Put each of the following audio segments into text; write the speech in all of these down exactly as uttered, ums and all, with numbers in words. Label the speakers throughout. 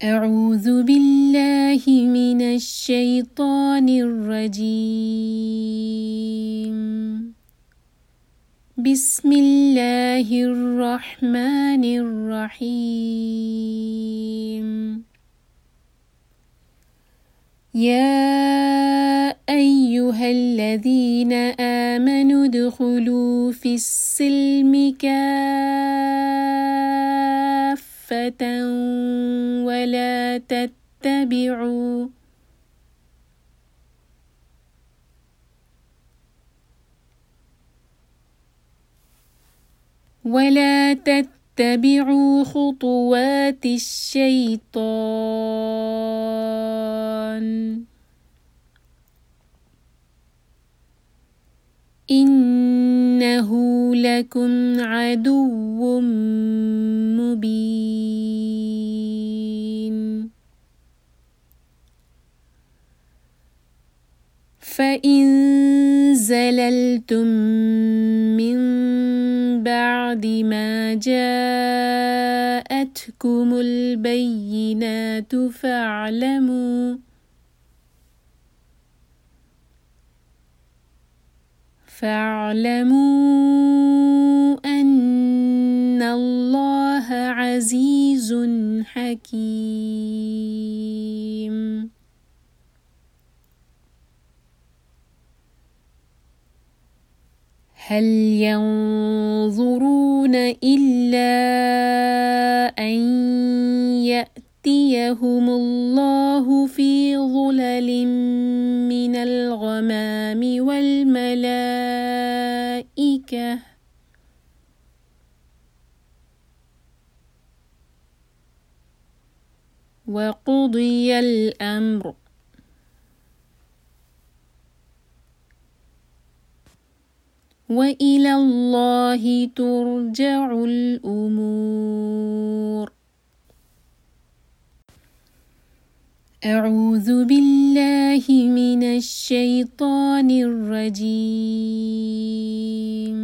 Speaker 1: أعوذ بالله من الشيطان الرجيم. بسم الله الرحمن الرحيم. يا أيها الذين آمنوا ادخلوا في السلم كافة ولا تتبعوا ولا تتبعوا خطوات الشيطان إنه لكم عدو مبين. فإن زللتم من بعد ما جاءتكم البينات فاعلموا فاعلموا أن الله عزيز حكيم. هل ينظرون إلا أن يأتيهم الله في ظلل من الغمام والملائكة وقضي الأمر وإلى الله ترجع الأمور. أعوذ بالله من الشيطان الرجيم.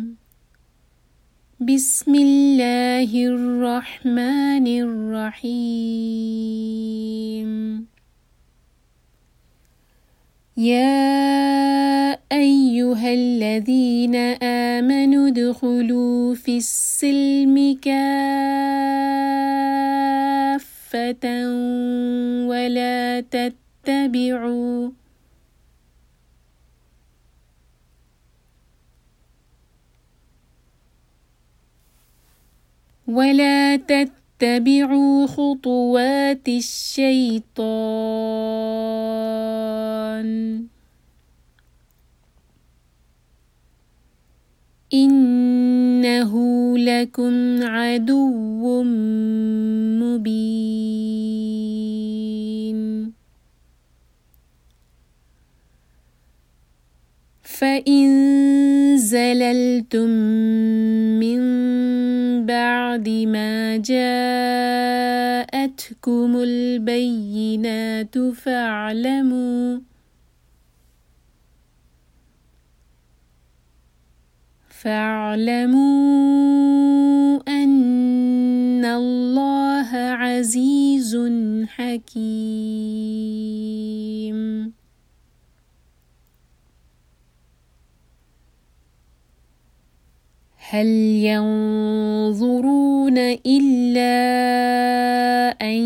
Speaker 1: بسم الله الرحمن الرحيم. يا أيها الذين آمنوا ادخلوا في السلم كافة ولا تتبعوا ولا تتبعوا خطوات الشيطان إنه لكم عدو مبين. فإن زللتم من بعد ما جاءتكم البينات فاعلموا فاعلموا أن الله عزيز حكيم. هل ينظرون إلا أن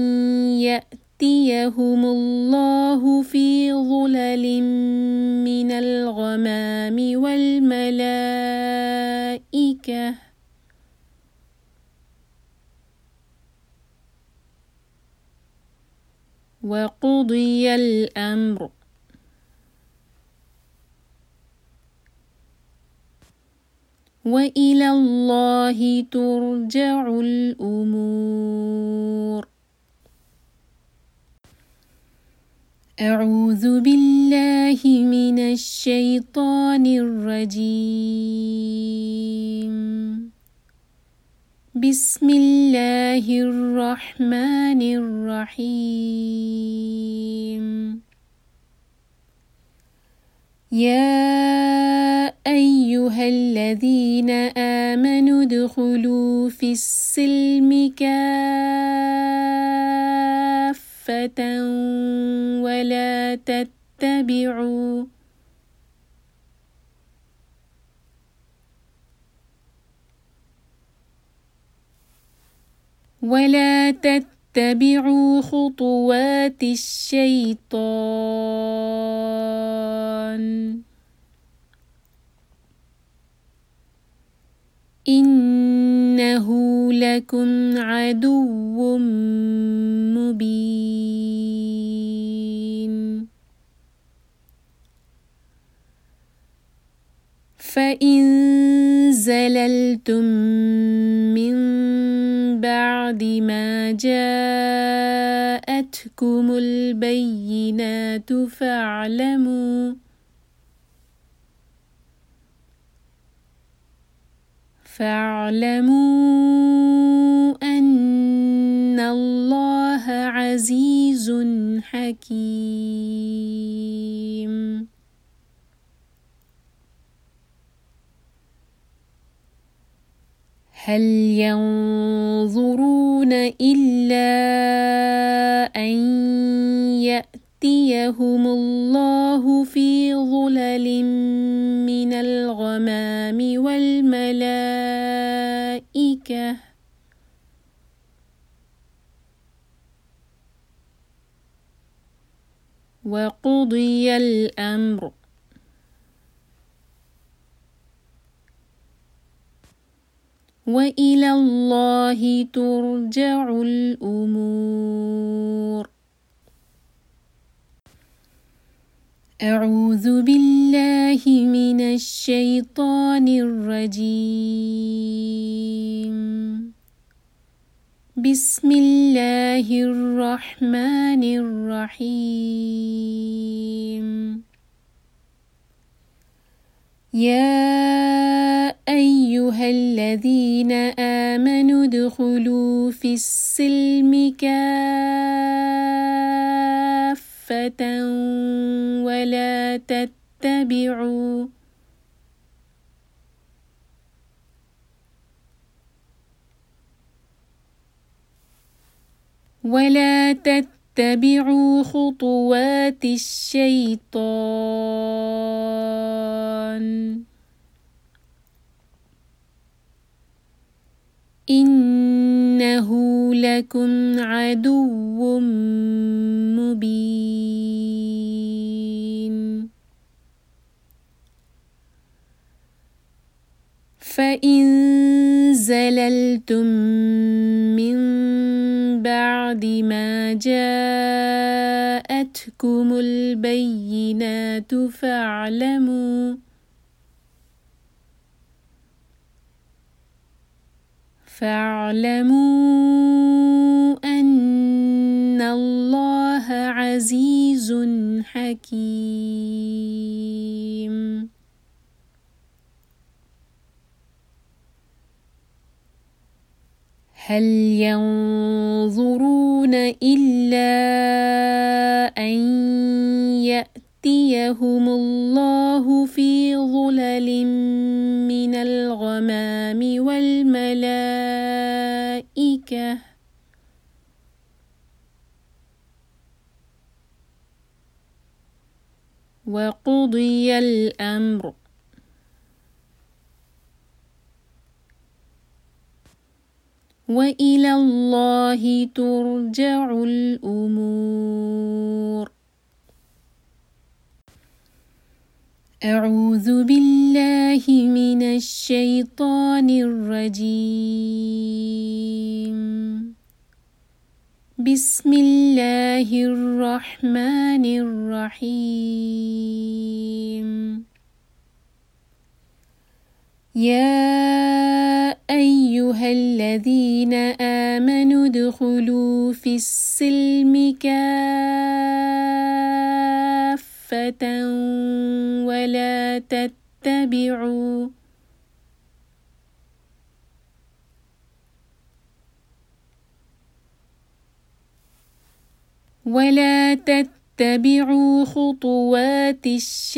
Speaker 1: يأتيهم الله في ظلل من الغمام والملائكة وقضي الأمر وإلى الله ترجع الأمور. أعوذ بالله من الشيطان الرجيم. بسم الله الرحمن الرحيم. يا أيها الذين آمنوا ادخلوا في السلم كافة ولا تتبعوا ولا تتبعوا خطوات الشيطان إنه لكم عدو مبين فإن زللتم من بعد ما جاءتكم البينات فاعلموا فاعلموا أن الله عزيز حكيم هل ينظرون إلا أن يأتيهم الله في ظلل من الغمام والملائكة وقضي الأمر وإلى الله ترجع الأمور أعوذ بالله من الشيطان الرجيم بسم الله الرحمن الرحيم يا أيها الذين آمنوا ادخلوا في السلم كافة ولا تتبعوا ولا تتبعوا خطوات الشيطان إنه لكم عدو مبين فإن زللتم من بعد ما جاءتكم البينات فاعلموا فاعلموا أن الله عزيز حكيم هل ينظرون إلا أن يأتيهم الله في ظلل من الغمام والملائكة وقضي الأمر وإلى الله ترجع الأمور أعوذ بالله من الشيطان الرجيم بسم الله الرحمن الرحيم يا أيها الذين آمنوا ادخلوا في السلم كافة ولا تتبعوا ولا تتبعوا خطوات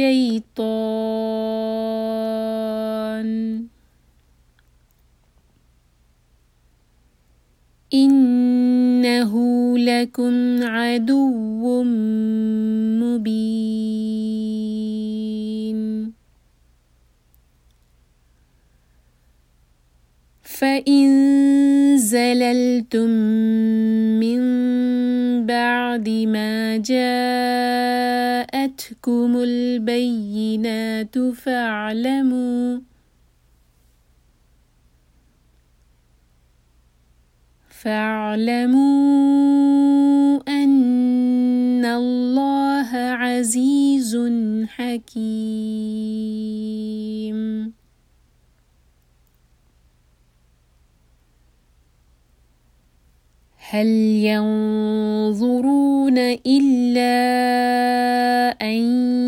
Speaker 1: الشيطان إنه لكم عدو مبين فإن زللتم من بعد ما جاءتكم البينات فاعلموا فاعلموا أن الله عزيز حكيم هل ينظرون إلا أن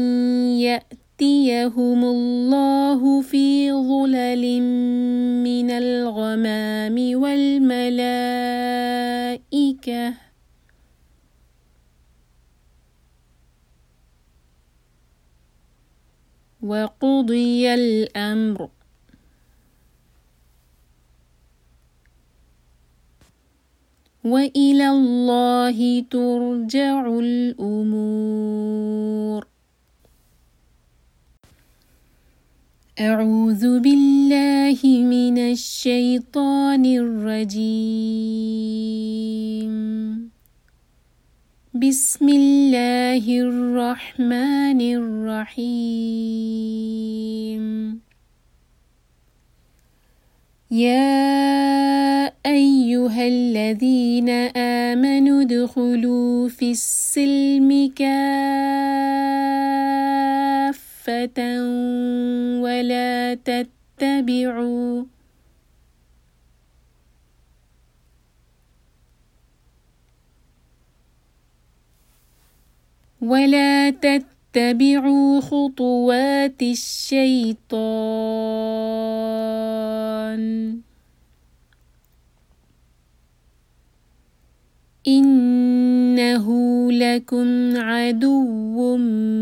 Speaker 1: يأتيهم الله في ظلل من الغمام والملائكة وقضي الأمر وإلى الله ترجع الأمور أعوذ بالله من الشيطان الرجيم بسم الله الرحمن الرحيم يا أيها الذين آمنوا ادخلوا في السلم كافة ولا تتبعوا ولا تتبعوا خطوات الشيطان إنه لكم عدو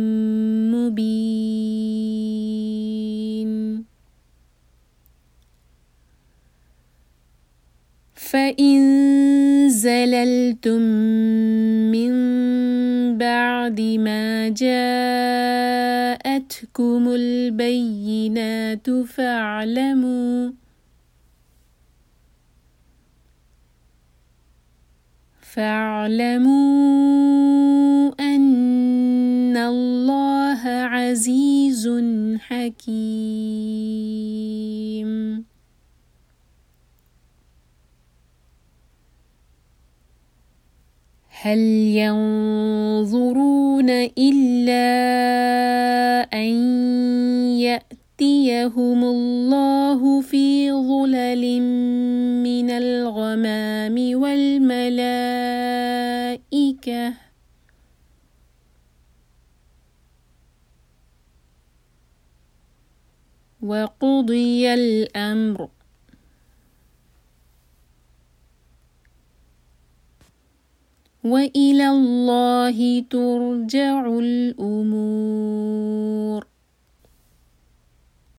Speaker 1: مبين فإن زللتم من بعد ما جاءتكم البينات فاعلموا فاعلموا أن الله عزيز حكيم هل ينظرون إلا أن يأتيهم الله في ظلل من الغمام والملائكة وقضي الأمر وإلى الله ترجع الأمور